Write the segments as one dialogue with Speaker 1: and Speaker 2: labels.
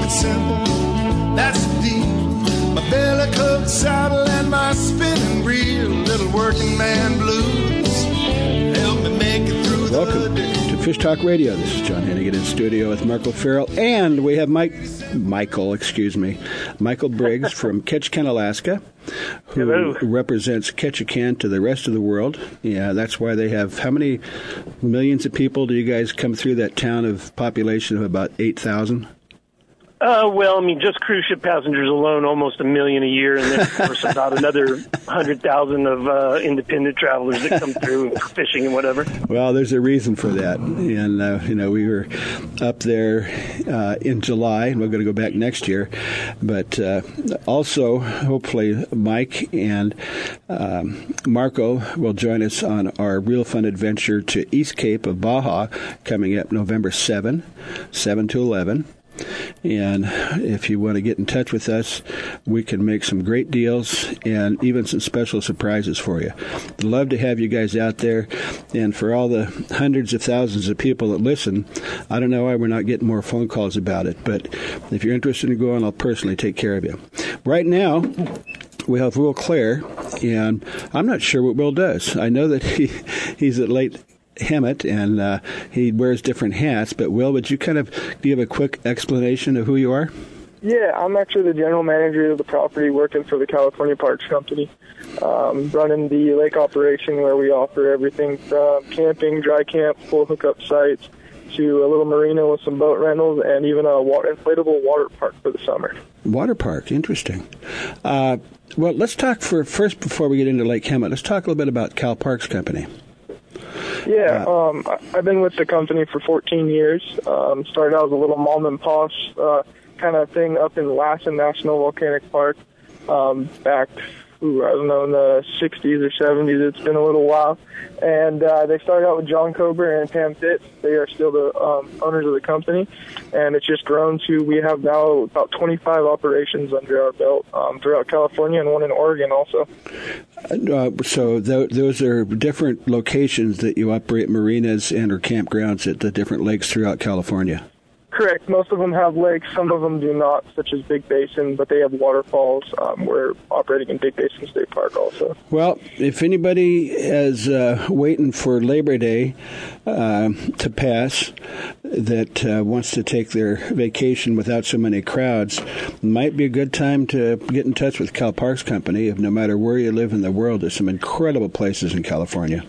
Speaker 1: it simple, that's the deal. My belly coat saddle and my spinning reel, little working man blues, help me make it through the
Speaker 2: Welcome
Speaker 1: day.
Speaker 2: to Fish Talk Radio. This is John Hennigan in studio with Marco Farrell, and we have Michael Briggs from Ketchikan, Alaska, who
Speaker 3: Hello.
Speaker 2: represents Ketchikan to the rest of the world. Yeah, that's why they have, how many millions of people do you guys come through that town of population of about 8,000?
Speaker 3: Well, I mean, just cruise ship passengers alone, almost 1 million a year, and then, of course, about another 100,000 of independent travelers that come through for fishing and whatever.
Speaker 2: Well, there's a reason for that. And, we were up there in July, and we're going to go back next year. But also, hopefully, Mike and Marco will join us on our Real Fun Adventure to East Cape of Baja coming up November 7 to 11. And if you want to get in touch with us, we can make some great deals and even some special surprises for you. I'd love to have you guys out there. And for all the hundreds of thousands of people that listen, I don't know why we're not getting more phone calls about it. But if you're interested in going, I'll personally take care of you. Right now, we have Will Clare, and I'm not sure what Will does. I know that he's at Lake Hemet, and he wears different hats. But, Will, would you kind of give a quick explanation of who you are?
Speaker 4: Yeah, I'm actually the general manager of the property working for the California Parks Company, running the lake operation where we offer everything from camping, dry camp, full hookup sites, to a little marina with some boat rentals, and even a inflatable water park for the summer. Water park,
Speaker 2: interesting. Well, let's talk first, before we get into Lake Hemet, let's talk a little bit about Cal Parks Company.
Speaker 4: Yeah, I've been with the company for 14 years. Started out as a little mom and pop kind of thing up in Lassen National Volcanic Park back, I don't know, in the 60s or 70s. It's been a little while. And they started out with John Kober and Pam Fitz. They are still the owners of the company. And it's just grown to, we have now about 25 operations under our belt throughout California and one in Oregon also.
Speaker 2: So those are different locations that you operate marinas and or campgrounds at the different lakes throughout California.
Speaker 4: Correct. Most of them have lakes. Some of them do not, such as Big Basin, but they have waterfalls. We're operating in Big Basin State Park also.
Speaker 2: Well, if anybody is waiting for Labor Day to pass that wants to take their vacation without so many crowds, might be a good time to get in touch with Cal Parks Company. If no matter where you live in the world, there's some incredible places in California.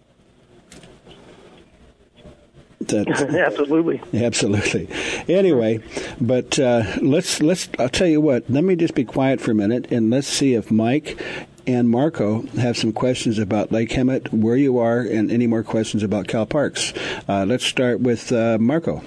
Speaker 3: Absolutely.
Speaker 2: Anyway, but let's. I'll tell you what. Let me just be quiet for a minute, and let's see if Mike and Marco have some questions about Lake Hemet, where you are, and any more questions about Cal Parks. Let's start with Marco.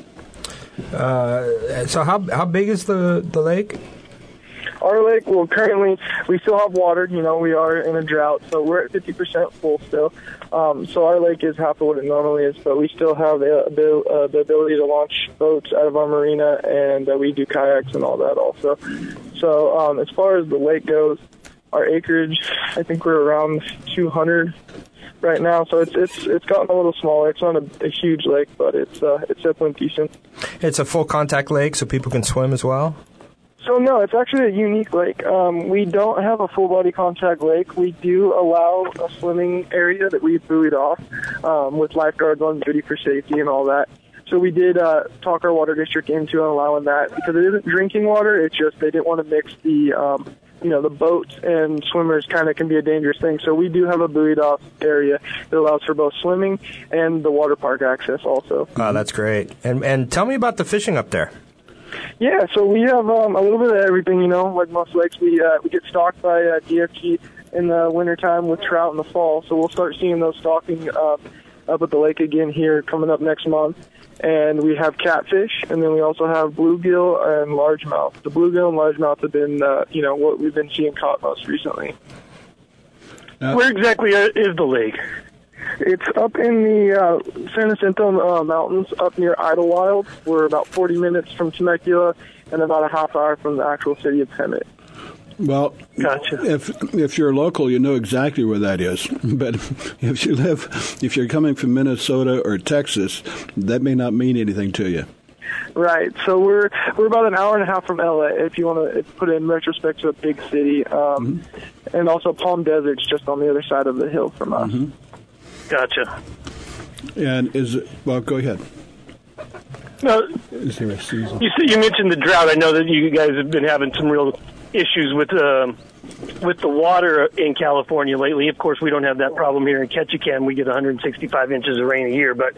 Speaker 5: So how big is the lake?
Speaker 4: Our lake, well, currently, we still have water. We are in a drought, so we're at 50% full still. So our lake is half of what it normally is, but we still have the ability to launch boats out of our marina, and we do kayaks and all that also. So as far as the lake goes, our acreage, I think we're around 200 right now, so it's gotten a little smaller. It's not a huge lake, but it's definitely decent.
Speaker 5: It's a full contact lake, so people can swim as well?
Speaker 4: So, no, it's actually a unique lake. We don't have a full-body contact lake. We do allow a swimming area that we've buoyed off with lifeguards on duty for safety and all that. So we did talk our water district into allowing that because it isn't drinking water. It's just they didn't want to mix the boats and swimmers kind of can be a dangerous thing. So we do have a buoyed-off area that allows for both swimming and the water park access also.
Speaker 5: Oh, that's great. And tell me about the fishing up there.
Speaker 4: Yeah, so we have a little bit of everything, like most lakes. We get stocked by DFG in the wintertime with trout in the fall, so we'll start seeing those stocking up at the lake again here coming up next month. And we have catfish, and then we also have bluegill and largemouth. The bluegill and largemouth have been, what we've been seeing caught most recently.
Speaker 3: Where exactly is the lake?
Speaker 4: It's up in the San Jacinto Mountains, up near Idlewild. We're about 40 minutes from Temecula and about a half hour from the actual city of Hemet.
Speaker 2: Well,
Speaker 3: gotcha.
Speaker 2: If you're local, you know exactly where that is. But if you're coming from Minnesota or Texas, that may not mean anything to you.
Speaker 4: Right. So we're about an hour and a half from LA, if you want to put it in retrospect to a big city. And also Palm Desert's just on the other side of the hill from us.
Speaker 3: Gotcha.
Speaker 2: And go ahead.
Speaker 3: No,
Speaker 2: Is there a season?
Speaker 3: you mentioned the drought. I know that you guys have been having some real issues with the water in California lately. Of course, we don't have that problem here in Ketchikan. We get 165 inches of rain a year. But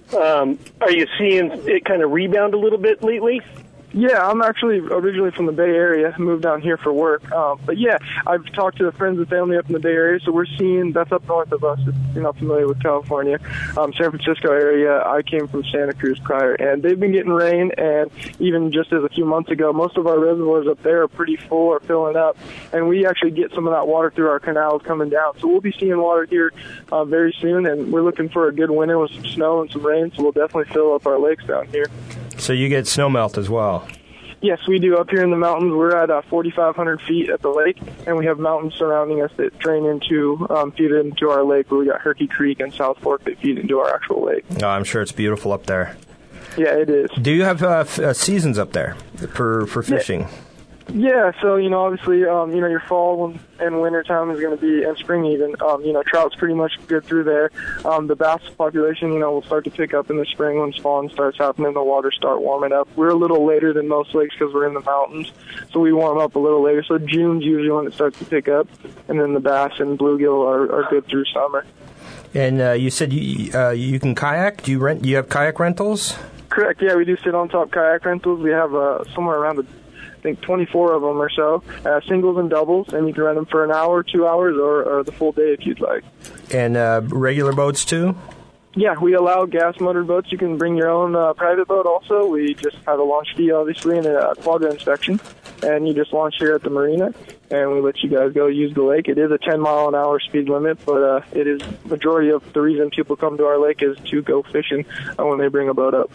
Speaker 3: are you seeing it kind of rebound a little bit lately?
Speaker 4: Yeah, I'm actually originally from the Bay Area, moved down here for work. But yeah, I've talked to friends and family up in the Bay Area, so we're seeing, that's up north of us if you're not familiar with California, San Francisco area. I came from Santa Cruz prior, and they've been getting rain, and even just as a few months ago, most of our reservoirs up there are pretty full or filling up, and we actually get some of that water through our canals coming down. So we'll be seeing water here very soon, and we're looking for a good winter with some snow and some rain, so we'll definitely fill up our lakes down here.
Speaker 5: So you get snow melt as well?
Speaker 4: Yes, we do. Up here in the mountains, we're at 4,500 feet at the lake, and we have mountains surrounding us that drain into, feed into our lake, where we got Herky Creek and South Fork that feed into our actual lake.
Speaker 5: Oh, I'm sure it's beautiful up there.
Speaker 4: Yeah, it is.
Speaker 5: Do you have seasons up there for fishing?
Speaker 4: Yeah, so, obviously, your fall and winter time is going to be, and spring even, trout's pretty much good through there. The bass population, will start to pick up in the spring when spawn starts happening, the waters start warming up. We're a little later than most lakes because we're in the mountains, so we warm up a little later. So June's usually when it starts to pick up, and then the bass and bluegill are good through summer.
Speaker 5: And you said you can kayak? Do you have kayak rentals?
Speaker 4: Correct, yeah, we do sit on top kayak rentals. We have somewhere around I think 24 of them or so, singles and doubles, and you can rent them for an hour, 2 hours, or the full day if you'd like.
Speaker 5: And regular boats too?
Speaker 4: Yeah, we allow gas-motored boats. You can bring your own private boat also. We just have a launch fee, obviously, and a quagga inspection, and you just launch here at the marina, and we let you guys go use the lake. It is a 10-mile-an-hour speed limit, but it is majority of the reason people come to our lake is to go fishing when they bring a boat up.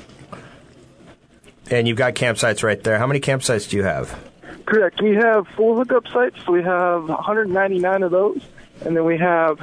Speaker 5: And you've got campsites right there. How many campsites do you have?
Speaker 4: Correct. We have 4 hookup sites. We have 199 of those. And then we have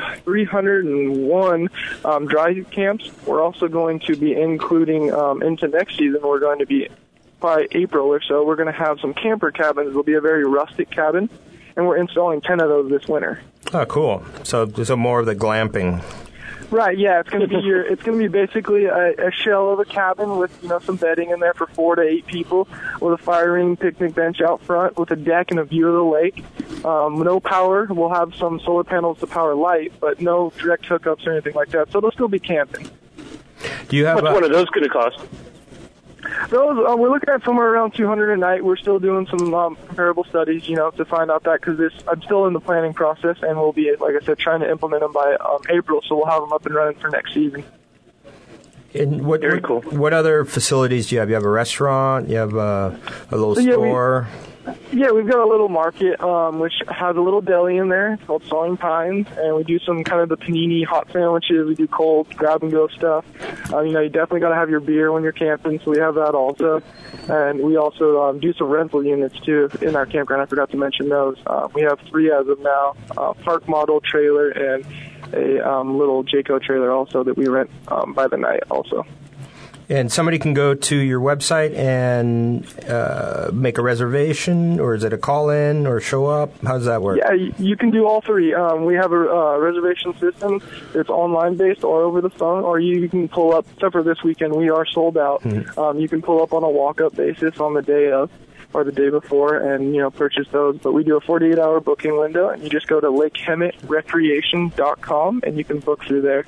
Speaker 4: 301 dry camps. We're also going to be including into next season, we're going to be, by April or so, we're going to have some camper cabins. It'll be a very rustic cabin. And we're installing 10 of those this winter.
Speaker 5: Oh, cool. So more of the glamping.
Speaker 4: Right, yeah, it's going to be basically a shell of a cabin with some bedding in there for 4 to 8 people, with a fire ring, picnic bench out front, with a deck and a view of the lake. No power. We'll have some solar panels to power light, but no direct hookups or anything like that. So they'll still be camping.
Speaker 5: Do you have
Speaker 3: What's one of those going to cost?
Speaker 4: Those we're looking at somewhere around $200 a night. We're still doing some comparable studies, to find out that, because I'm still in the planning process, and we'll be, like I said, trying to implement them by April, so we'll have them up and running for next season.
Speaker 5: And
Speaker 3: Very cool.
Speaker 5: What other facilities do you have? You have a restaurant? You have a little store?
Speaker 4: Yeah, we've got a little market, which has a little deli in there. It's called Sawing Pines, and we do some kind of the panini hot sandwiches. We do cold grab-and-go stuff. You definitely got to have your beer when you're camping, so we have that also. And we also do some rental units, too, in our campground. I forgot to mention those. We have 3 as of now, park model trailer and a little Jayco trailer also that we rent by the night also.
Speaker 5: And somebody can go to your website and make a reservation, or is it a call-in or show up? How does that work?
Speaker 4: Yeah, you can do all 3. We have a reservation system. It's online-based or over the phone, or you can pull up, except for this weekend, we are sold out. Mm-hmm. You can pull up on a walk-up basis on the day of or the day before and, purchase those. But we do a 48-hour booking window, and you just go to LakeHemmettRecreation.com, and you can book through there.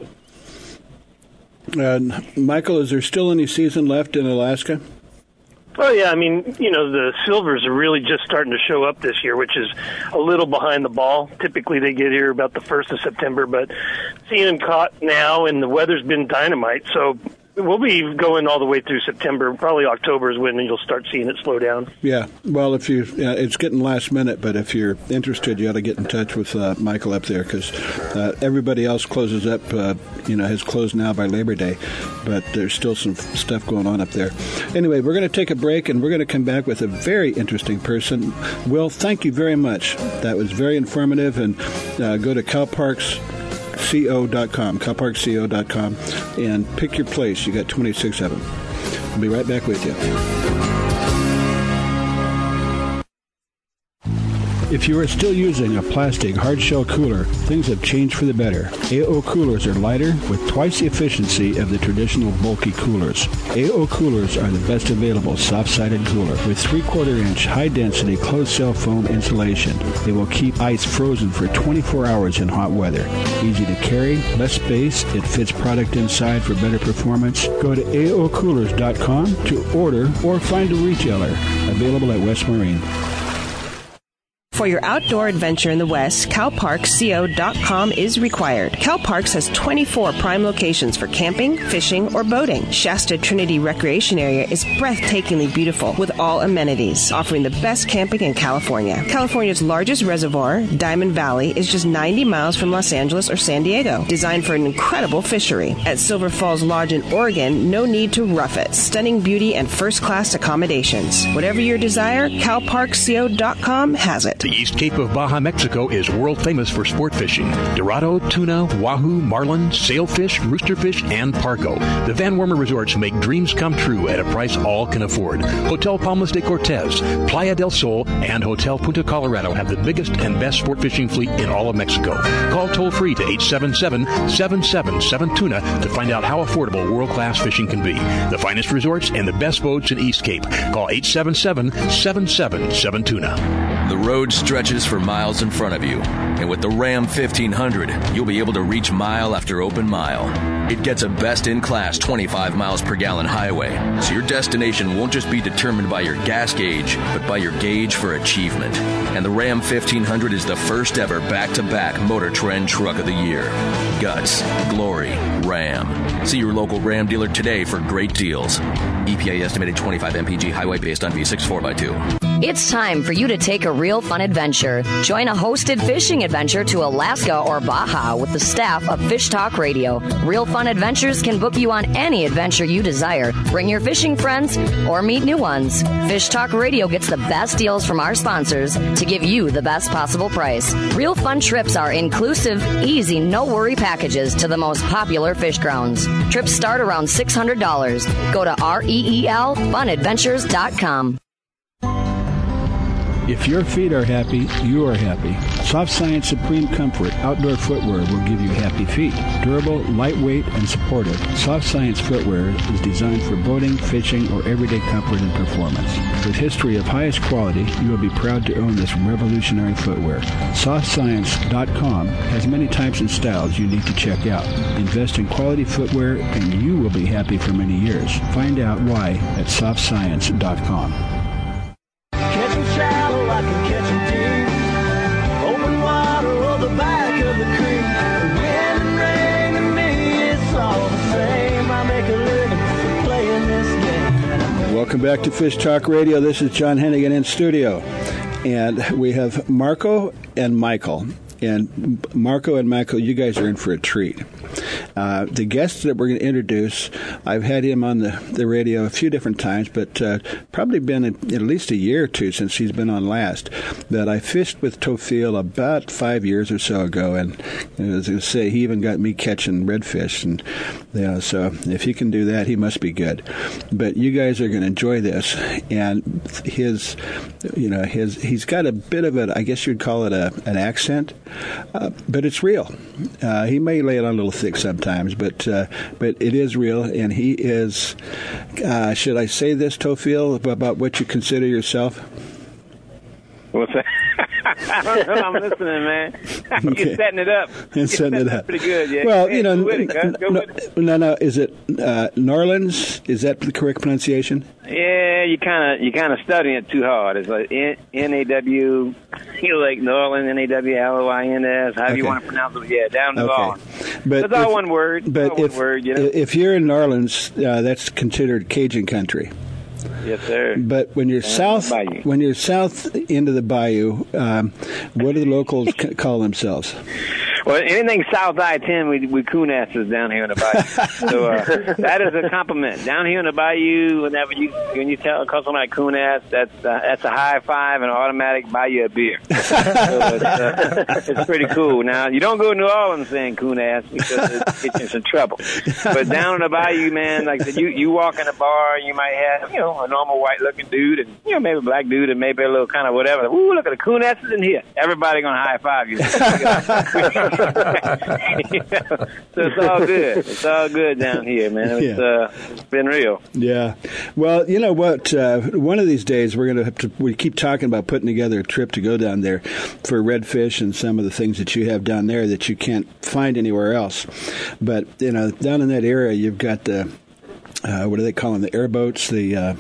Speaker 2: Michael, is there still any season left in Alaska?
Speaker 3: Oh, yeah. The silvers are really just starting to show up this year, which is a little behind the ball. Typically, they get here about the 1st of September, but seeing them caught now, and the weather's been dynamite, so we'll be going all the way through September. Probably October is when you'll start seeing it slow down.
Speaker 2: Yeah. Well, it's getting last minute, but if you're interested, you ought to get in touch with Michael up there, because everybody else closes up, has closed now by Labor Day, but there's still some stuff going on up there. Anyway, we're going to take a break, and we're going to come back with a very interesting person. Will, thank you very much. That was very informative, and go to calparksco.com and pick your place. You got 26 of them. We'll be right back with you. If you are still using a plastic hard-shell cooler, things have changed for the better. AO coolers are lighter with twice the efficiency of the traditional bulky coolers. AO coolers are the best available soft-sided cooler with 3/4-inch high-density closed-cell foam insulation. They will keep ice frozen for 24 hours in hot weather. Easy to carry, less space, it fits product inside for better performance. Go to aocoolers.com to order or find a retailer. Available at West Marine.
Speaker 6: For your outdoor adventure in the West, CalParksCO.com is required. CalParks has 24 prime locations for camping, fishing, or boating. Shasta Trinity Recreation Area is breathtakingly beautiful with all amenities, offering the best camping in California. California's largest reservoir, Diamond Valley, is just 90 miles from Los Angeles or San Diego, designed for an incredible fishery. At Silver Falls Lodge in Oregon, no need to rough it. Stunning beauty and first-class accommodations. Whatever your desire, CalParksCO.com has it.
Speaker 7: The East Cape of Baja, Mexico is world famous for sport fishing. Dorado, tuna, wahoo, marlin, sailfish, roosterfish, and pargo. The Van Wormer Resorts make dreams come true at a price all can afford. Hotel Palmas de Cortez, Playa del Sol, and Hotel Punta Colorado have the biggest and best sport fishing fleet in all of Mexico. Call toll-free to 877-777-TUNA to find out how affordable world-class fishing can be. The finest resorts and the best boats in East Cape. Call 877-777-TUNA.
Speaker 8: The road stretches for miles in front of you, and with the Ram 1500, you'll be able to reach mile after open mile. It gets a best-in-class 25 miles per gallon highway, so your destination won't just be determined by your gas gauge, but by your gauge for achievement. And the Ram 1500 is the first ever back-to-back Motor Trend Truck of the Year. Guts, glory, Ram. See your local Ram dealer today for great deals. EPA estimated 25 mpg highway based on V6 4x2.
Speaker 9: It's time for you to take a real fun adventure. Join a hosted fishing adventure to Alaska or Baja with the staff of Fish Talk Radio. Real Fun Adventures can book you on any adventure you desire. Bring your fishing friends or meet new ones. Fish Talk Radio gets the best deals from our sponsors to give you the best possible price. Real Fun trips are inclusive, easy, no-worry packages to the most popular fish grounds. Trips start around $600. Go to REELFunadventures.com.
Speaker 2: If your feet are happy, you are happy. Soft Science Supreme Comfort outdoor footwear will give you happy feet. Durable, lightweight, and supportive, Soft Science footwear is designed for boating, fishing, or everyday comfort and performance. With history of highest quality, you will be proud to own this revolutionary footwear. SoftScience.com has many types and styles you need to check out. Invest in quality footwear, and you will be happy for many years. Find out why at SoftScience.com.
Speaker 10: Shallow, I can catch 'em deep. Open water or the back of the creek. Wind and rain to me, it's all the same. I make a living playing this game.
Speaker 2: Welcome back to Fish Talk Radio. This is John Hennigan in studio. And we have Marco and Michael. And Marco and Michael, you guys are in for a treat. The guest that we're going to introduce, I've had him on the radio a few different times, but probably been at least a year or two since he's been on last. But I fished with Tofil about 5 years or so ago, and as I say, he even got me catching redfish. And so if he can do that, he must be good. But you guys are going to enjoy this, and he's got a bit of I guess you'd call it an accent. But it's real. He may lay it on a little thick sometimes, but it is real, and he is. Should I say this, Tofil, about what you consider yourself?
Speaker 11: What's that? I don't know. I'm listening, man.
Speaker 2: Okay.
Speaker 11: You're setting it up.
Speaker 2: Setting it up.
Speaker 11: Pretty good, yeah.
Speaker 2: Well,
Speaker 11: hey, go with it.
Speaker 2: No. Is it Norlands? Is that the correct pronunciation?
Speaker 11: Yeah, you kind of studying it too hard. It's like N-A-W, like Norland, N-A-W-L-O-I-N-S, however you want to pronounce it. Yeah, down the ball.
Speaker 2: But
Speaker 11: it's all one word.
Speaker 2: But if you're in Norlands, that's considered Cajun country.
Speaker 11: Yes, sir.
Speaker 2: But when you're south into the bayou, what do the locals call themselves?
Speaker 11: Well, anything south I-10, we coon asses down here in the bayou. So that is a compliment. Down here in the bayou, when you call somebody coon ass, that's a high five and an automatic buy you a beer. So it's pretty cool. Now, you don't go to New Orleans saying coon ass because it gets you in some trouble. But down in the bayou, man, like I said, you walk in a bar, you might have, a normal white-looking dude and, maybe a black dude and maybe a little kind of whatever. Ooh, look at the coon asses in here. Everybody going to high-five you. So it's all good. It's all good down here, man. It's been real.
Speaker 2: Yeah. Well, you know what? One of these days we're going to have to. We keep talking about putting together a trip to go down there for redfish and some of the things that you have down there that you can't find anywhere else. But down in that area, you've got the what do they call them? The airboats. The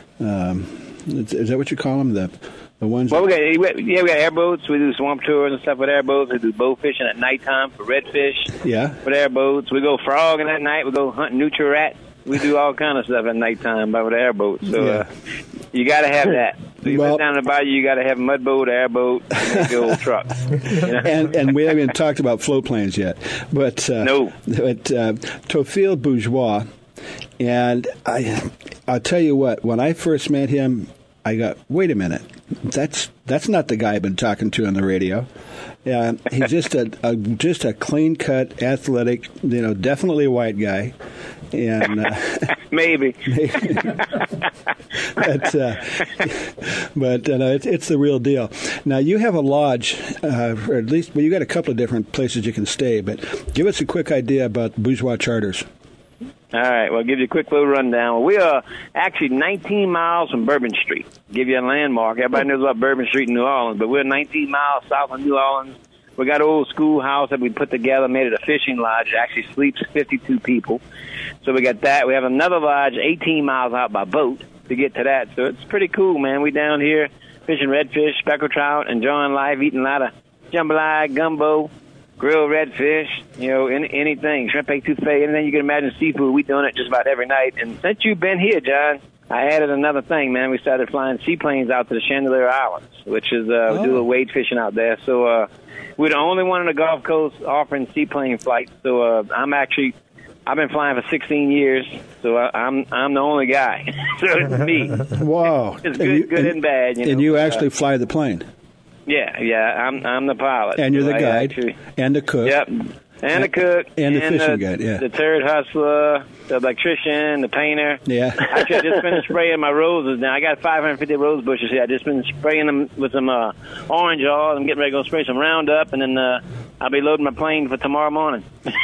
Speaker 2: is that what you call them? The ones.
Speaker 11: Well, we got airboats. We do swamp tours and stuff with airboats. We do bow fishing at nighttime for redfish.
Speaker 2: Yeah.
Speaker 11: With airboats, we go frogging at night. We go hunting nutria rats. We do all kind of stuff at nighttime with airboats. So you got to have that. So you went down the bayou, you got to have a mud boat, airboat, and a old truck.
Speaker 2: And we haven't even talked about float planes yet. But
Speaker 11: no.
Speaker 2: But Théophile Bourgeois, and I'll tell you what. When I first met him, I got, wait a minute, that's not the guy I've been talking to on the radio. He's just a clean cut, athletic, definitely a white guy, and
Speaker 11: maybe.
Speaker 2: but it's the real deal. Now you have a lodge, or at least you got a couple of different places you can stay. But give us a quick idea about Bourgeois Charters.
Speaker 11: All right, well, I'll give you a quick little rundown. We are actually 19 miles from Bourbon Street. Give you a landmark. Everybody knows about Bourbon Street in New Orleans, but we're 19 miles south of New Orleans. We got an old schoolhouse that we put together, made it a fishing lodge. It actually sleeps 52 people. So we got that. We have another lodge 18 miles out by boat to get to that. So it's pretty cool, man. We down here fishing redfish, speckled trout, enjoying life, eating a lot of jambalaya, gumbo, grilled redfish, anything, shrimp etouffee, anything you can imagine seafood. We doing it just about every night. And since you've been here, John, I added another thing, man. We started flying seaplanes out to the Chandelier Islands, which is we do a little wade fishing out there. So we're the only one on the Gulf Coast offering seaplane flights. So I've been flying for 16 years, so I'm the only guy. So it's me.
Speaker 2: Wow.
Speaker 11: It's good and bad.
Speaker 2: And you actually fly the plane.
Speaker 11: Yeah, I'm the pilot.
Speaker 2: And you're the guide, and the cook.
Speaker 11: Yep, and the cook.
Speaker 2: And the fishing guide,
Speaker 11: the turd hustler, the electrician, the painter.
Speaker 2: Yeah.
Speaker 11: Actually, I just finished spraying my roses now. I got 550 rose bushes here. I just been spraying them with some orange oil. I'm getting ready to go spray some Roundup, and then I'll be loading my plane for tomorrow morning.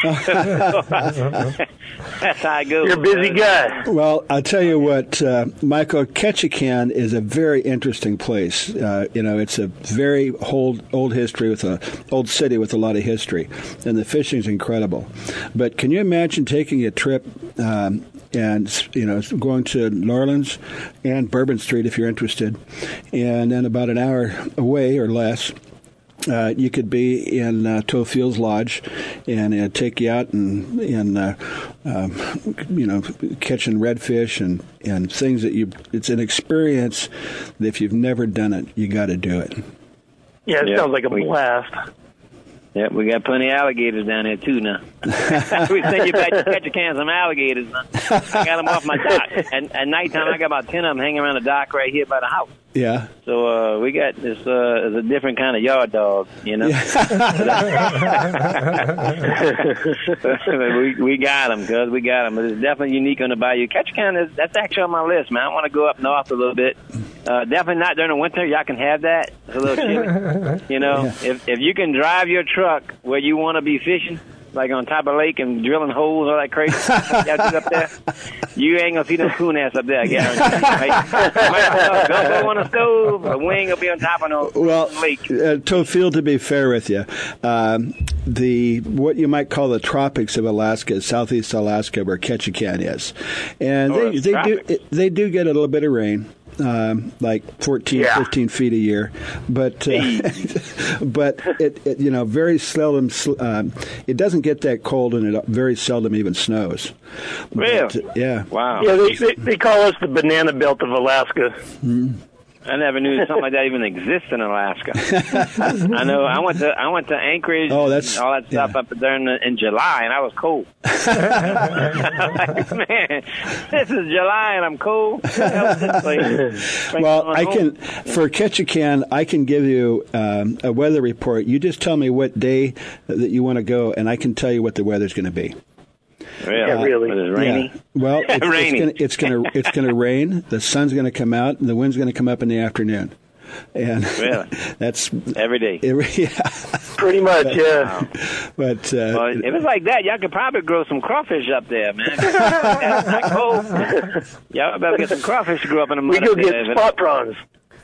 Speaker 11: That's how I go.
Speaker 3: You're a busy guy.
Speaker 2: Well, I'll tell you what, Michael, Ketchikan is a very interesting place. It's a very old history with an old city with a lot of history, and the fishing's incredible. But can you imagine taking a trip and going to New Orleans and Bourbon Street if you're interested, and then about an hour away or less, you could be in Theophile's lodge, and take you out and catching redfish and things that it's an experience that if you've never done it, you got to do it.
Speaker 3: Yeah, it sounds like a blast.
Speaker 11: Yeah, we got plenty of alligators down there, too, now. We send you back to Ketchikan some alligators, now. I got them off my dock. And at nighttime, I got about 10 of them hanging around the dock right here by the house.
Speaker 2: Yeah.
Speaker 11: So we got this it's a different kind of yard dog, we got them, cuz we got them. But it's definitely unique on the bayou. Ketchikan, that's actually on my list, man. I want to go up north a little bit. Definitely not during the winter. Y'all can have that. It's a little chilly. If you can drive your truck where you want to be fishing, like on top of a lake and drilling holes, all that crazy stuff y'all do up there, you ain't gonna see no coon ass up there, I guarantee you. Right? Go on a stove, a wing will be on top of no lake.
Speaker 2: Théophile, to be fair with you, what you might call the tropics of Alaska, southeast Alaska, where Ketchikan is, and they do get a little bit of rain. Like 14, 15 feet a year, but but it very seldom. It doesn't get that cold, and it very seldom even snows.
Speaker 11: Really?
Speaker 2: Yeah.
Speaker 11: Wow.
Speaker 3: Yeah, they call us the banana belt of Alaska.
Speaker 2: Mm-hmm.
Speaker 11: I never knew something like that even exists in Alaska. I know. I went to Anchorage.
Speaker 2: Oh, that's
Speaker 11: and all that stuff up there in July, and I was cold. Man, this is July and I'm cold.
Speaker 2: Well, I can for Ketchikan, I can give you a weather report. You just tell me what day that you want to go, and I can tell you what the weather's going to be.
Speaker 11: Really?
Speaker 3: Really?
Speaker 11: But it's rainy?
Speaker 2: Yeah. Well, it's going to rain. The sun's going to come out, and the wind's going to come up in the afternoon. And
Speaker 11: really?
Speaker 2: That's
Speaker 11: every day.
Speaker 2: Yeah.
Speaker 3: Pretty much, yeah.
Speaker 2: But
Speaker 11: well, if it was like that, y'all could probably grow some crawfish up there, man. That's not cold. Y'all better get some crawfish to grow up in the mud.
Speaker 3: We go get spot prawns.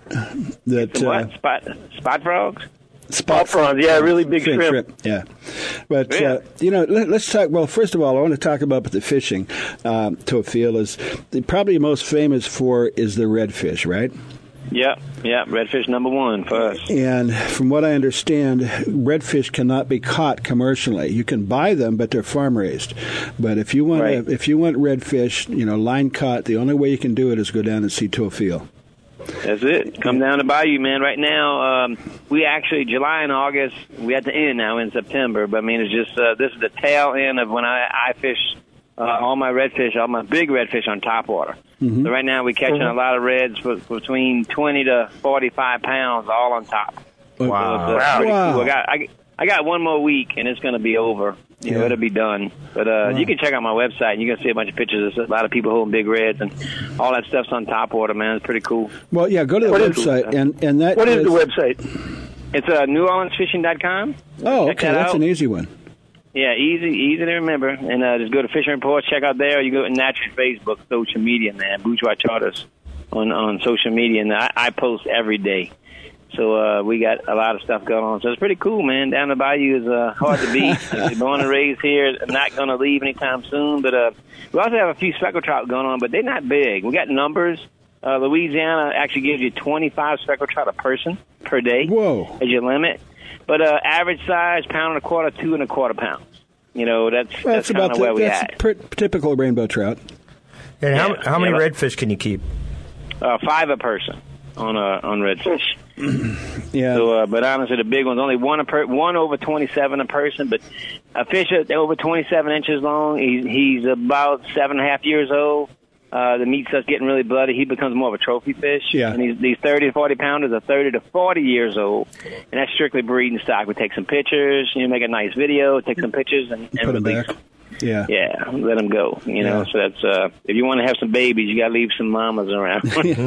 Speaker 11: What? Spot frogs?
Speaker 2: Spot
Speaker 3: prawns, yeah, really big shrimp.
Speaker 2: Yeah. But, let's talk. Well, first of all, I want to talk about the fishing. Tofil is probably most famous for is the redfish, right?
Speaker 11: Yeah, redfish number one for us.
Speaker 2: And from what I understand, redfish cannot be caught commercially. You can buy them, but they're farm raised. But if you want redfish, line caught, the only way you can do it is go down and see Tofil.
Speaker 11: That's it. Come down to Bayou, man. Right now, we actually, July and August, we at the end now in September, but I mean, it's just, this is the tail end of when I fish all my redfish, all my big redfish on topwater. Mm-hmm. So right now we're catching a lot of reds for between 20 to 45 pounds all on top.
Speaker 2: Wow.
Speaker 11: So cool. I got one more week and it's going to be over. It'll be done. But you can check out my website and you can see a bunch of pictures. There's a lot of people holding big reds and all that stuff's on topwater, man. It's pretty cool.
Speaker 2: Well, yeah, go to the website. And that
Speaker 3: what is the website?
Speaker 11: It's NewOrleansFishing.com.
Speaker 2: Oh, okay. That's an easy one.
Speaker 11: Yeah, easy to remember. And just go to Fishing Reports, check out there. You go to Natural Facebook, social media, man. Bourgeois Charters on social media. And I post every day. So we got a lot of stuff going on. So it's pretty cool, man. Down the bayou is hard to beat. Born and raised here, not going to leave anytime soon. But we also have a few speckled trout going on, but they're not big. We got numbers. Louisiana actually gives you 25 speckled trout a person per day.
Speaker 2: Whoa.
Speaker 11: As your limit. But average size, 1.25 pounds, 2.25 pounds. That's kind of where we at.
Speaker 2: That's typical rainbow trout.
Speaker 5: And how many redfish can you keep?
Speaker 11: 5 a person on redfish.
Speaker 2: Yeah.
Speaker 11: So, but honestly, the big one's only one over 27 a person. But a fish over 27 inches long, he's about 7.5 years old. The meat starts getting really bloody. He becomes more of a trophy fish.
Speaker 2: Yeah.
Speaker 11: And these 30 to 40 pounders are 30 to 40 years old. And that's strictly breeding stock. We take some pictures, make a nice video, take some pictures, and
Speaker 2: put them back. Yeah.
Speaker 11: Yeah, let them go. So that's if you want to have some babies, you got to leave some mamas around.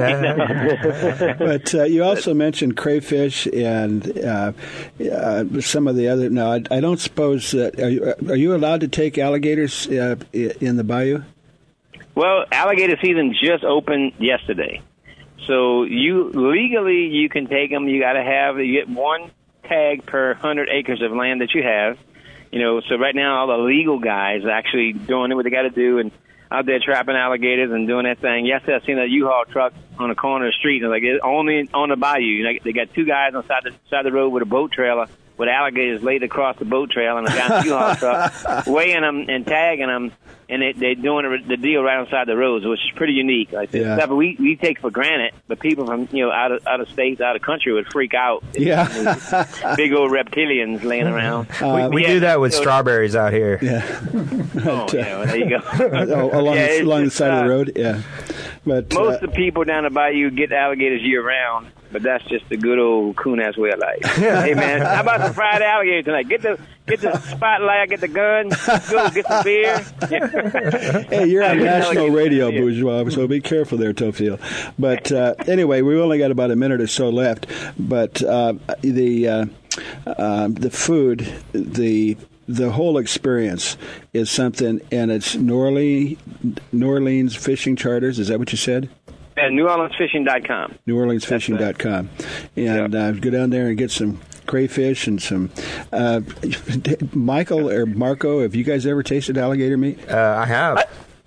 Speaker 2: But you also mentioned crayfish and some of the other. No, I don't suppose that. Are you allowed to take alligators in the bayou?
Speaker 11: Well, alligator season just opened yesterday. So legally you can take them. You get one tag per 100 acres of land that you have. So right now all the legal guys are actually doing what they got to do and out there trapping alligators and doing that thing. Yesterday I seen a U-Haul truck on the corner of the street and it's only on the bayou. They got 2 guys on the side of the road with a boat trailer with alligators laid across the boat trail and a guy in the U-Haul truck weighing them and tagging them. And they're doing the deal right outside the roads, which is pretty unique. Like this stuff we take for granted, but people from out of states, out of country would freak out.
Speaker 2: Yeah,
Speaker 11: big old reptilians laying around.
Speaker 5: We do that with strawberries out here.
Speaker 2: Yeah.
Speaker 11: Well, there you go.
Speaker 2: along the side of the road. Yeah. But
Speaker 11: most of the people down the bayou get alligators year round, but that's just the good old coon-ass way of life. Hey man, how about some fried alligator tonight? Get the spotlight, get the gun, go get some beer.
Speaker 2: Hey, you're on national radio, Bourgeois, so be careful there, Tofil. But anyway, we've only got about a minute or so left. But the food, the whole experience is something, and it's New Orleans Fishing Charters. Is that what you said?
Speaker 11: NewOrleansFishing.com.
Speaker 2: NewOrleansFishing.com. And go down there and get some crayfish and some... Michael or Marco, have you guys ever tasted alligator meat?
Speaker 5: I have.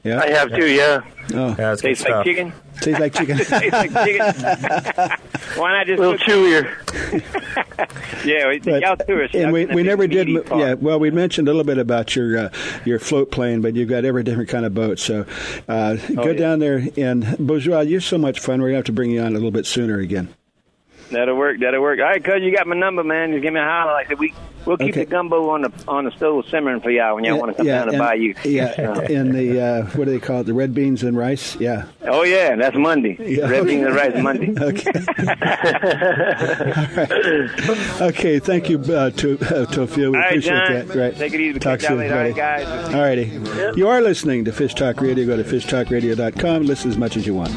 Speaker 2: Yeah,
Speaker 3: I have too. Yeah.
Speaker 2: Oh,
Speaker 5: Yeah, it's good
Speaker 11: Tastes like
Speaker 5: stuff.
Speaker 11: chicken.
Speaker 2: tastes like chicken.
Speaker 11: Tastes like chicken. Why not just
Speaker 3: A little
Speaker 11: cook
Speaker 3: chewier.
Speaker 11: Yeah, y'all tourists.
Speaker 2: And
Speaker 11: y'all
Speaker 2: we
Speaker 11: getting a
Speaker 2: never
Speaker 11: big
Speaker 2: did.
Speaker 11: meaty part.
Speaker 2: Yeah, well, we mentioned a little bit about your float plane, but you've got every different kind of boat. So go down there. And Bourgeois, you're so much fun. We're gonna have to bring you on a little bit sooner again.
Speaker 11: That'll work. All right, cuz you got my number, man. Just give me a holler. Like that, we'll keep the gumbo on the stove simmering for y'all when y'all want to come down to buy you.
Speaker 2: Yeah, and the what do they call it? The red beans and rice. Yeah.
Speaker 11: Oh yeah, that's Monday.
Speaker 2: Yeah,
Speaker 11: Red beans and rice Monday.
Speaker 2: Okay. All right. Okay. Thank you, Tofil. We
Speaker 11: All right,
Speaker 2: appreciate
Speaker 11: John.
Speaker 2: that. Right.
Speaker 11: Take it easy.
Speaker 2: Talk
Speaker 11: Catch y'all
Speaker 2: soon,
Speaker 11: later. All
Speaker 2: buddy.
Speaker 11: right, guys.
Speaker 2: All righty. You are listening to Fish Talk Radio. Go to fishtalkradio.com. Listen as much as you want.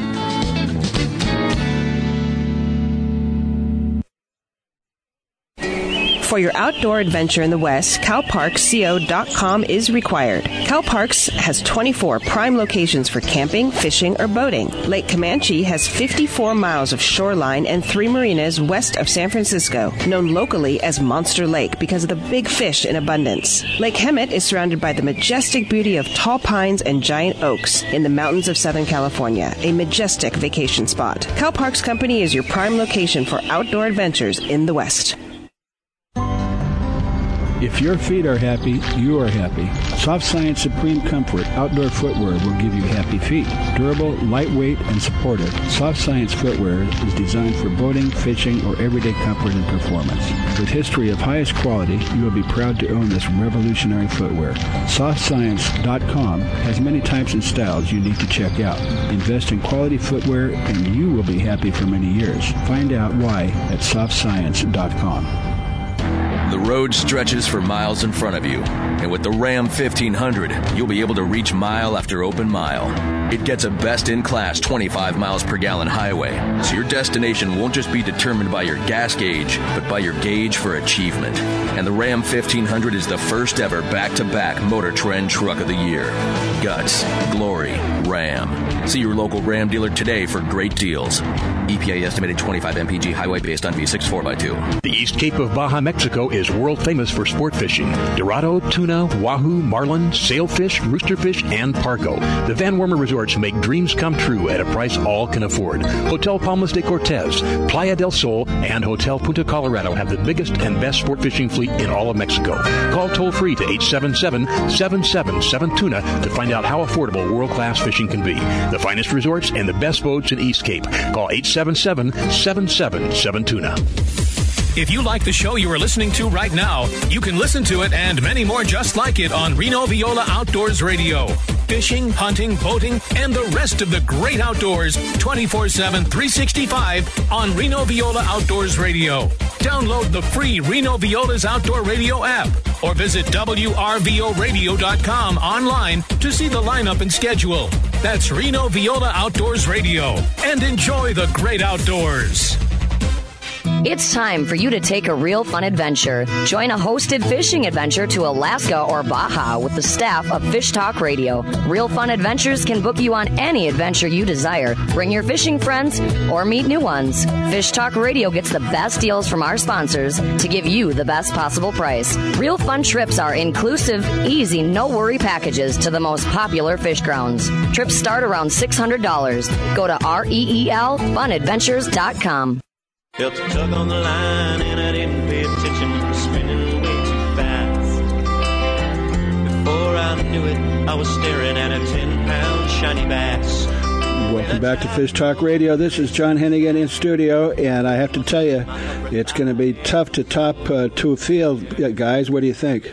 Speaker 6: For your outdoor adventure in the West, CalParksCO.com is required. CalParks has 24 prime locations for camping, fishing, or boating. Lake Comanche has 54 miles of shoreline and 3 marinas west of San Francisco, known locally as Monster Lake because of the big fish in abundance. Lake Hemet is surrounded by the majestic beauty of tall pines and giant oaks in the mountains of Southern California, a majestic vacation spot. CalParks Company is your prime location for outdoor adventures in the West.
Speaker 2: If your feet are happy, you are happy. Soft Science Supreme Comfort outdoor footwear will give you happy feet. Durable, lightweight, and supportive, Soft Science footwear is designed for boating, fishing, or everyday comfort and performance. With history of highest quality, you will be proud to own this revolutionary footwear. SoftScience.com has many types and styles you need to check out. Invest in quality footwear, and you will be happy for many years. Find out why at SoftScience.com.
Speaker 8: The road stretches for miles in front of you, and with the Ram 1500, you'll be able to reach mile after open mile. It gets a best-in-class 25 miles per gallon highway, so your destination won't just be determined by your gas gauge, but by your gauge for achievement. And the Ram 1500 is the first ever back-to-back Motor Trend Truck of the Year. Guts, glory, Ram. See your local Ram dealer today for great deals. EPA estimated 25 mpg highway based on V6 4x2.
Speaker 7: The East Cape of Baja, Mexico is world famous for sport fishing. Dorado, tuna, wahoo, marlin, sailfish, roosterfish, and pargo. The Van Wormer Resorts make dreams come true at a price all can afford. Hotel Palmas de Cortez, Playa del Sol, and Hotel Punta Colorado have the biggest and best sport fishing fleet in all of Mexico. Call toll-free to 877-777-TUNA to find out how affordable world-class fishing can be. The finest resorts and the best boats in East Cape. Call 877-777-TUNA.
Speaker 12: If you like the show you are listening to right now, you can listen to it and many more just like it on Reno Viola Outdoors Radio. Fishing, hunting, boating, and the rest of the great outdoors 24/7, 365 on Reno Viola Outdoors Radio. Download the free Reno Viola's Outdoor Radio app or visit WRVOradio.com online to see the lineup and schedule. That's Reno Viola Outdoors Radio. And enjoy the great outdoors.
Speaker 9: It's time for you to take a real fun adventure. Join a hosted fishing adventure to Alaska or Baja with the staff of Fish Talk Radio. Real Fun Adventures can book you on any adventure you desire. Bring your fishing friends or meet new ones. Fish Talk Radio gets the best deals from our sponsors to give you the best possible price. Real Fun trips are inclusive, easy, no-worry packages to the most popular fish grounds. Trips start around $600. Go to REELFunadventures.com.
Speaker 10: Felt a tug on the line and I didn't pay attention, spinning way too fast. Before I knew it, I was staring at a 10-pound shiny bass.
Speaker 2: Welcome back to Fish Talk Radio. This is John Hennigan in studio, and I have to tell you, it's going to be tough to top Tofil, guys. What do you think?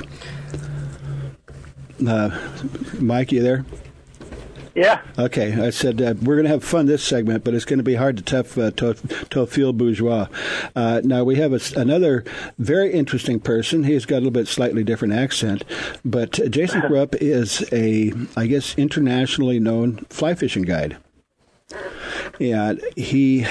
Speaker 2: Mike, you there?
Speaker 3: Yeah.
Speaker 2: Okay, I said we're going to have fun this segment, but it's going to be hard to tough Tofil Bourgeois. Now, we have another very interesting person. He's got a little bit slightly different accent, but Jason Krupp is a, I guess, internationally known fly fishing guide. And he,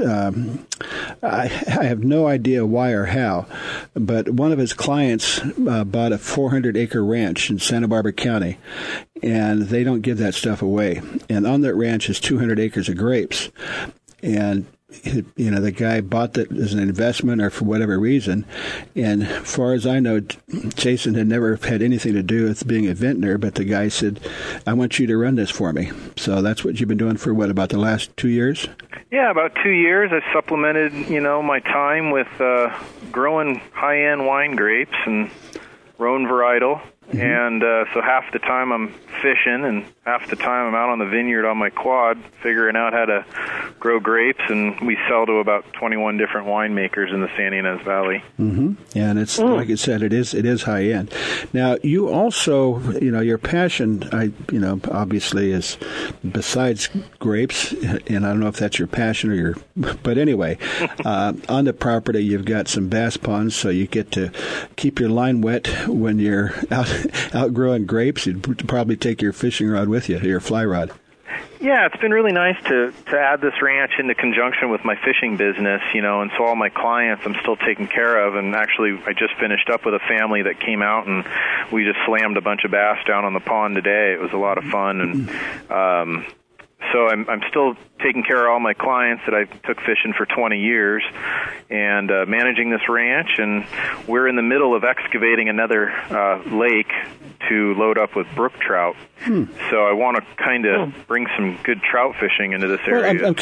Speaker 2: I have no idea why or how, but one of his clients bought a 400-acre ranch in Santa Barbara County, and they don't give that stuff away. And on that ranch is 200 acres of grapes. And the guy bought that as an investment or for whatever reason. And as far as I know, Jason had never had anything to do with being a vintner, but the guy said, I want you to run this for me. So that's what you've been doing for, about the last 2 years?
Speaker 13: Yeah, about 2 years. I supplemented, my time with growing high-end wine grapes and Rhone varietal. Mm-hmm. And so half the time I'm fishing and half the time I'm out on the vineyard on my quad figuring out how to grow grapes, and we sell to about 21 different winemakers in the Santa Ynez Valley.
Speaker 2: Mm-hmm. And it's, like you said, it is high-end. Now, you also, your passion, obviously is besides grapes, and I don't know if that's your passion or but anyway, on the property you've got some bass ponds, so you get to keep your line wet when you're out growing grapes. You'd probably take your fishing rod with you, your fly rod.
Speaker 13: Yeah, it's been really nice to add this ranch into conjunction with my fishing business, and so all my clients I'm still taking care of. And actually, I just finished up with a family that came out, and we just slammed a bunch of bass down on the pond today. It was a lot of fun, and so I'm still taking care of all my clients that I took fishing for 20 years and managing this ranch. And we're in the middle of excavating another lake to load up with brook trout. So I want to kind of bring some good trout fishing into this area.
Speaker 2: I'm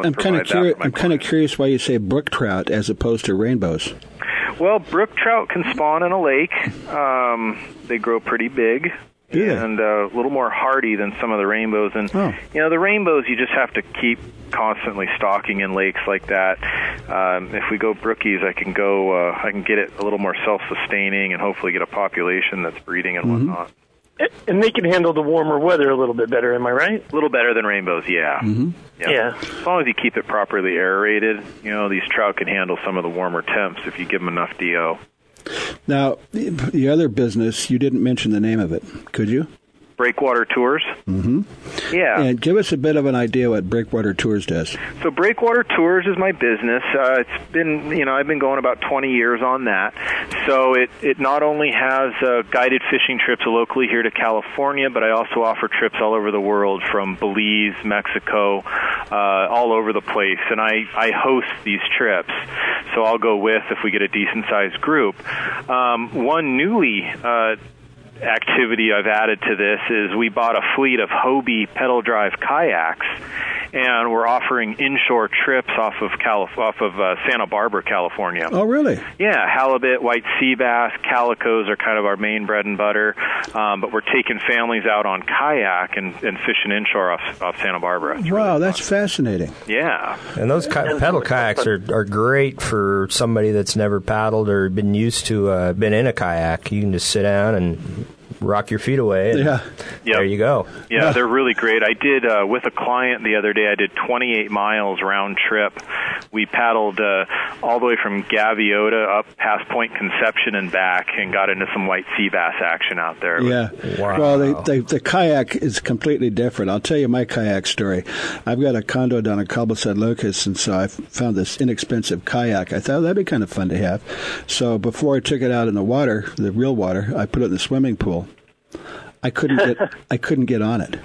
Speaker 2: kind of curious why you say brook trout as opposed to rainbows.
Speaker 13: Well, brook trout can spawn in a lake. They grow pretty big. And a little more hardy than some of the rainbows. And, the rainbows you just have to keep constantly stocking in lakes like that. If we go brookies, I can get it a little more self-sustaining and hopefully get a population that's breeding and whatnot.
Speaker 3: And they can handle the warmer weather a little bit better, am I right?
Speaker 13: A little better than rainbows, yeah.
Speaker 2: Mm-hmm.
Speaker 3: Yeah.
Speaker 13: As long as you keep it properly aerated, these trout can handle some of the warmer temps if you give them enough DO.
Speaker 2: Now, the other business, you didn't mention the name of it, could you?
Speaker 13: Breakwater Tours.
Speaker 2: Mm-hmm.
Speaker 13: Yeah.
Speaker 2: And give us a bit of an idea what Breakwater Tours does.
Speaker 13: So Breakwater Tours is my business. It's been, I've been going about 20 years on that. So it not only has guided fishing trips locally here to California, but I also offer trips all over the world, from Belize, Mexico, all over the place. And I host these trips. So I'll go with if we get a decent-sized group. One newly activity I've added to this is we bought a fleet of Hobie pedal drive kayaks, and we're offering inshore trips off of Santa Barbara, California.
Speaker 2: Oh, really?
Speaker 13: Yeah, halibut, white sea bass, calicos are kind of our main bread and butter, but we're taking families out on kayak and fishing inshore off Santa Barbara.
Speaker 2: Wow, that's fascinating.
Speaker 13: Yeah.
Speaker 5: And those pedal kayaks are great for somebody that's never paddled or been used to been in a kayak. You can just sit down and rock your feet away, and there you go.
Speaker 13: Yeah, they're really great. I did, with a client the other day, I did 28 miles round trip. We paddled all the way from Gaviota up past Point Conception and back, and got into some white sea bass action out there.
Speaker 2: Yeah.
Speaker 5: Wow.
Speaker 2: Well, the kayak is completely different. I'll tell you my kayak story. I've got a condo down at Cabo San Lucas, and so I found this inexpensive kayak. I thought that'd be kind of fun to have. So before I took it out in the water, the real water, I put it in the swimming pool. I couldn't get on it.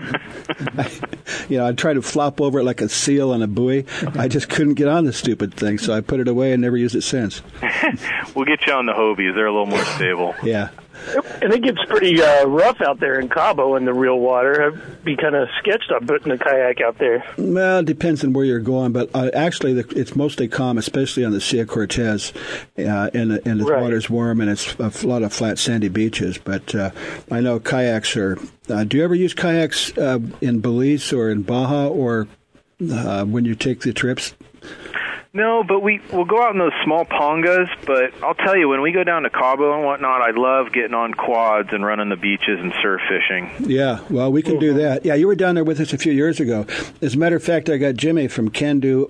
Speaker 2: I'd try to flop over it like a seal on a buoy. I just couldn't get on the stupid thing, so I put it away and never used it since.
Speaker 13: We'll get you on the Hobies. They're a little more stable.
Speaker 2: Yeah.
Speaker 3: And it gets pretty rough out there in Cabo in the real water. I'd be kind of sketched on putting a kayak out there.
Speaker 2: Well, it depends on where you're going, but actually it's mostly calm, especially on the Cia Cortez, and the water's warm, and it's a lot of flat, sandy beaches. But I know kayaks are... do you ever use kayaks in Belize or in Baja, or when you take the trips?
Speaker 13: No, but we'll go out in those small pongas, but I'll tell you, when we go down to Cabo and whatnot, I love getting on quads and running the beaches and surf fishing.
Speaker 2: Yeah, well, we can do that. Yeah, you were down there with us a few years ago. As a matter of fact, I got Jimmy from Can Do,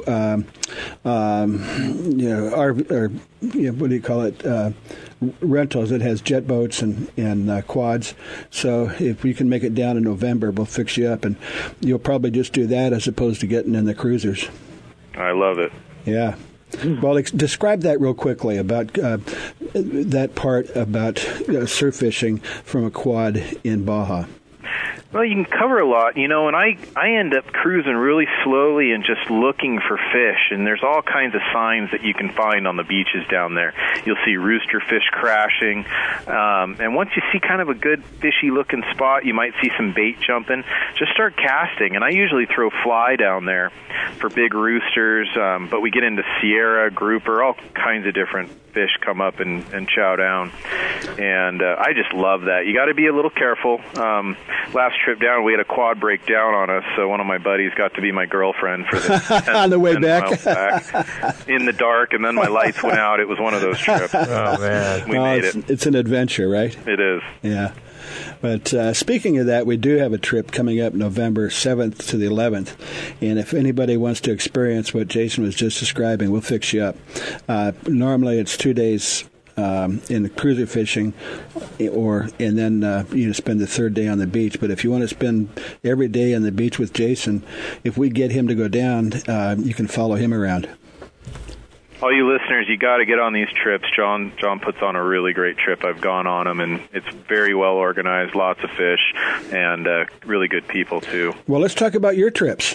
Speaker 2: what do you call it, rentals that has jet boats and quads. So if we can make it down in November, we'll fix you up, and you'll probably just do that as opposed to getting in the cruisers.
Speaker 13: I love it.
Speaker 2: Yeah. Well, describe that real quickly about that part about surf fishing from a quad in Baja.
Speaker 13: Well, you can cover a lot, and I end up cruising really slowly and just looking for fish, and there's all kinds of signs that you can find on the beaches down there. You'll see rooster fish crashing, and once you see kind of a good fishy-looking spot, you might see some bait jumping. Just start casting, and I usually throw fly down there for big roosters, but we get into Sierra, grouper, all kinds of different fish come up and chow down, and I just love that. You got to be a little careful. Last trip down, we had a quad break down on us, so one of my buddies got to be my girlfriend for the
Speaker 2: on the way back
Speaker 13: in the dark, and then my lights went out. It was one of those trips.
Speaker 5: Oh man,
Speaker 13: we made it.
Speaker 2: It's an adventure, right?
Speaker 13: It is.
Speaker 2: Yeah. But speaking of that, we do have a trip coming up November 7th to the 11th. And if anybody wants to experience what Jason was just describing, we'll fix you up. Normally it's 2 days in the cruiser fishing, and then you spend the third day on the beach. But if you want to spend every day on the beach with Jason, if we get him to go down, you can follow him around.
Speaker 13: All you listeners, you got to get on these trips. John puts on a really great trip. I've gone on them, and it's very well organized, lots of fish, and really good people, too.
Speaker 2: Well, let's talk about your trips.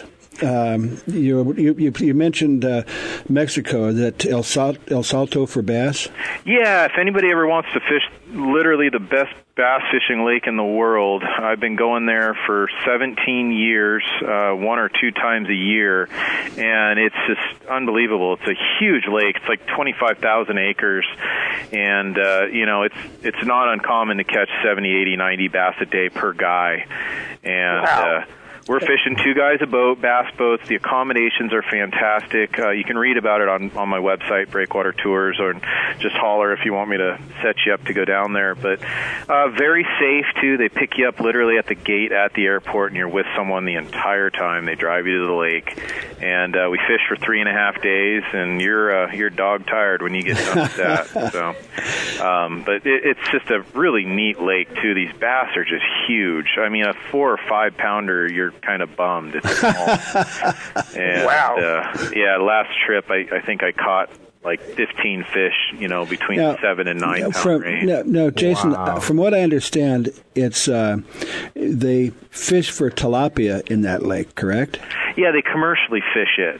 Speaker 2: You mentioned Mexico. Is that El Salto for bass?
Speaker 13: Yeah, if anybody ever wants to fish literally the best bass fishing lake in the world, I've been going there for 17 years, 1 or 2 times a year, and it's just unbelievable. It's a huge lake. It's like 25,000 acres, and it's not uncommon to catch 70, 80, 90 bass a day per guy, and wow. We're fishing 2 guys a boat, bass boats. The accommodations are fantastic. You can read about it on my website, Breakwater Tours, or just holler if you want me to set you up to go down there. But very safe, too. They pick you up literally at the gate at the airport, and you're with someone the entire time. They drive you to the lake. And we fish for 3.5 days, and you're dog-tired when you get done with that. So, but it's just a really neat lake, too. These bass are just huge. I mean, a 4 or 5 pounder, you're kind of bummed. It's small. And, wow. Last trip, I think I caught like 15 fish, between 7 and 9 pound range.
Speaker 2: No, Jason,
Speaker 5: wow.
Speaker 2: From what I understand, it's they fish for tilapia in that lake, correct?
Speaker 13: Yeah, they commercially fish it.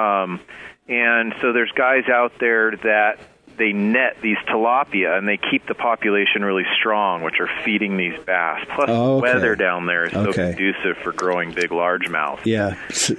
Speaker 13: And so there's guys out there that they net these tilapia, and they keep the population really strong, which are feeding these bass. Plus, the weather down there is so conducive for growing big largemouth.
Speaker 2: Yeah,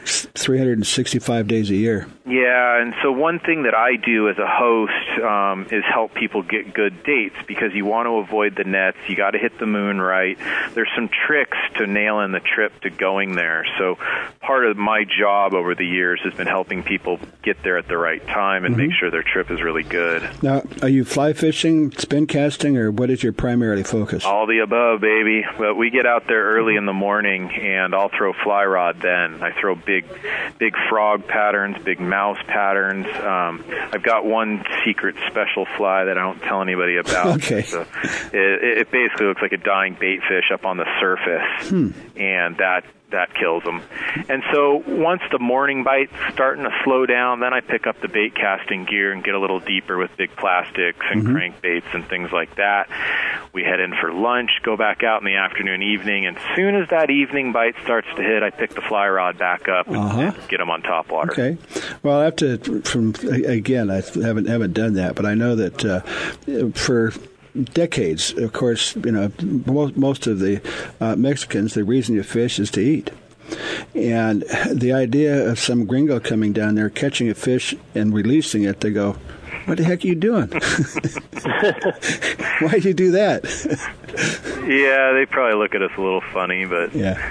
Speaker 2: 365 days a year.
Speaker 13: Yeah, and so one thing that I do as a host is help people get good dates, because you want to avoid the nets. You got to hit the moon right. There's some tricks to nailing the trip to going there. So part of my job over the years has been helping people get there at the right time and make sure their trip is really good.
Speaker 2: Now, are you fly fishing, spin casting, or what is your primarily focus?
Speaker 13: All the above, baby. But we get out there early in the morning, and I'll throw fly rod then. I throw big frog patterns, big mouse patterns. I've got one secret special fly that I don't tell anybody about.
Speaker 2: Okay.
Speaker 13: So it basically looks like a dying bait fish up on the surface, and that kills them. And so once the morning bite's starting to slow down, then I pick up the bait casting gear and get a little deeper with big plastics and crankbaits and things like that. We head in for lunch, go back out in the afternoon, evening, and as soon as that evening bite starts to hit, I pick the fly rod back up and get them on top water.
Speaker 2: Okay. Well, I have to, again, I haven't done that, but I know that for decades, of course, most of the Mexicans, the reason you fish is to eat. And the idea of some gringo coming down there, catching a fish and releasing it, they go, what the heck are you doing? Why'd you do that?
Speaker 13: Yeah, they probably look at us a little funny, but...
Speaker 2: Yeah.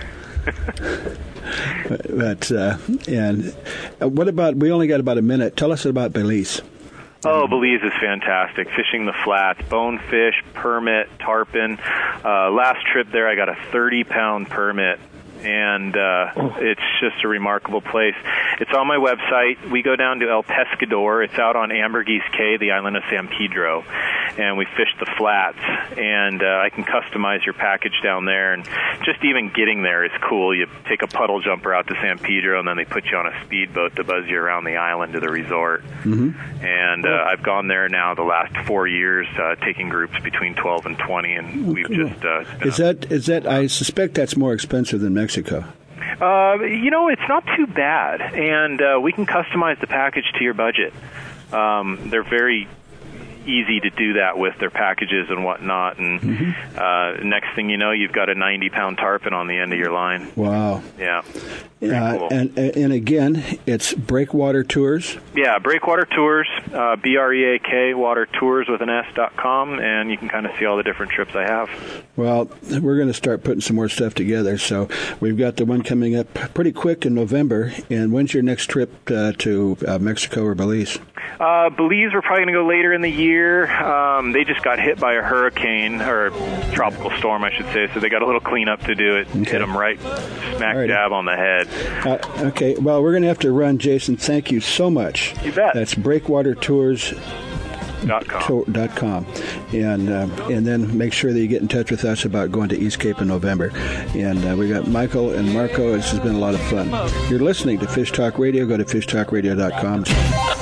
Speaker 2: And what about, we only got about a minute. Tell us about Belize.
Speaker 13: Oh, Belize is fantastic. Fishing the flats, bonefish, permit, tarpon. Last trip there, I got a 30-pound permit, and it's just a remarkable place. It's on my website. We go down to El Pescador. It's out on Ambergris Cay, the island of San Pedro, and we fish the flats, and I can customize your package down there, and just even getting there is cool. You take a puddle jumper out to San Pedro, and then they put you on a speedboat to buzz you around the island to the resort. And I've gone there now the last 4 years, taking groups between 12 and 20, and we've just...
Speaker 2: Is that? I suspect that's more expensive than Mexico.
Speaker 13: It's not too bad, and we can customize the package to your budget. They're very easy to do that with their packages and whatnot, and next thing you know, you've got a 90-pound tarpon on the end of your line.
Speaker 2: Wow.
Speaker 13: Yeah.
Speaker 2: Cool. And again, it's Breakwater Tours.
Speaker 13: Yeah, Breakwater Tours, BREAK, watertours with an S.com, and you can kind of see all the different trips I have.
Speaker 2: Well, we're going to start putting some more stuff together, so we've got the one coming up pretty quick in November, and when's your next trip to Mexico or Belize?
Speaker 13: Belize, we're probably going to go later in the year. They just got hit by a hurricane, or tropical storm, I should say, so they got a little cleanup to do. It hit them right smack dab on the head.
Speaker 2: Okay, well, we're going to have to run, Jason. Thank you so much.
Speaker 13: You bet.
Speaker 2: That's breakwatertours.com. And then make sure that you get in touch with us about going to East Cape in November. And we got Michael and Marco. This has been a lot of fun. You're listening to Fish Talk Radio. Go to fishtalkradio.com.